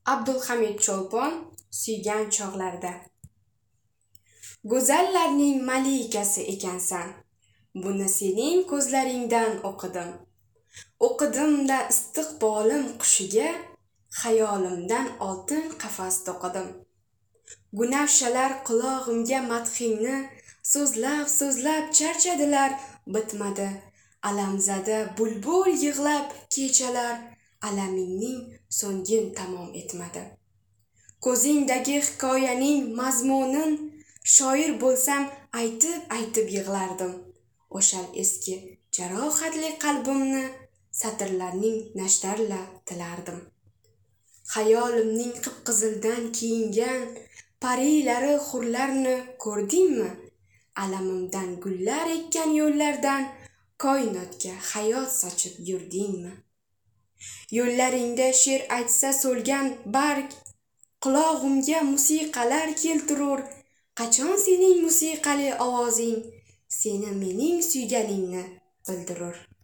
Abdulhamid Cho'lpon suygan chog'larda. Go'zallarning malikasi ekansan. Buni sening ko'zlaringdan o'qidim. O'qidim-da istiqbolim qushiga, xayolimdan oltin qafas to'qidim. Gunavshalar qulog'imga madhingni so'zlab charchadilar, bitmadi. Alamzada bulbul yig'lab kechalar, alamingning so'ngin tamom etmadi. Ko'zingdagi hikoyaning mazmunin shoir bo'lsam aytib yig'lardim. O'shal eski jarohatli qalbimni satrlarning nashtarla tilardim. Xayolimning qip-qizildan kiyingan parilari hurlarni ko'rdingmi? Alamimdan gullar ekkan yo'llardan koinotga hayot sochib yurdingmi? Yo'llaringda she'r aytsa so'lgan barg, qulog'imga musiqalar keltirur. Qachon sening musiqali ovozing seni mening suyganingni bildirur?